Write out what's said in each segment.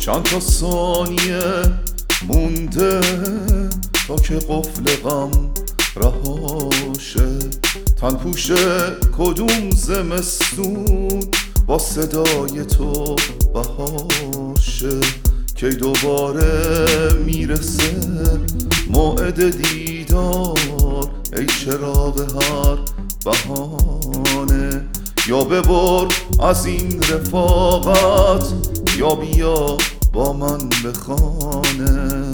چند تا ثانیه مونده تا که قفل غم رهاشه، تن پوشه کدوم زمستون با صدای تو بهاشه، کی دوباره میرسه موعد دیدار ای چراغ هر بهانه، یا ببر از این رفاقت یا بیا با من به خانه.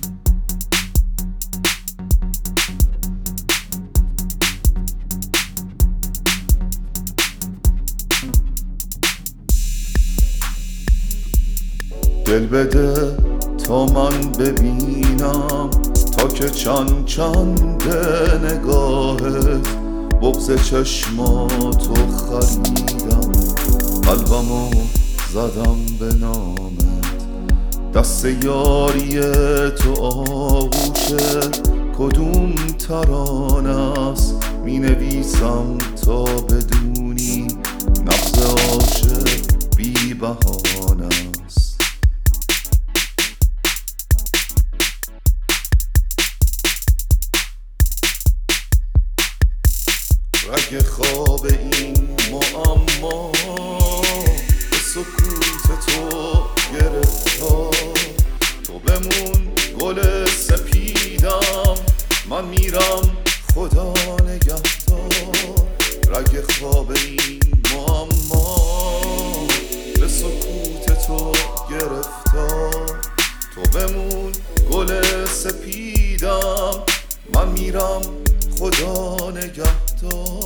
دل بده تا من ببینم، تا که چند چنده نگاهت، بغض چشماتو خریدم، قلبمو زدم به نامت، دست یاری تو آغوشه، کدوم ترانه است می نویسم تا بدونی، نبض عاشق بی بهانه است. رگ خواب این معما به سکوت تو گرفتار، تو بمون گل سپیدم، من میرم خدا نگهدار. رگ خواب این معما به سکوت تو گرفتار، تو بمون گل سپیدم، من میرم خدا نگهدار.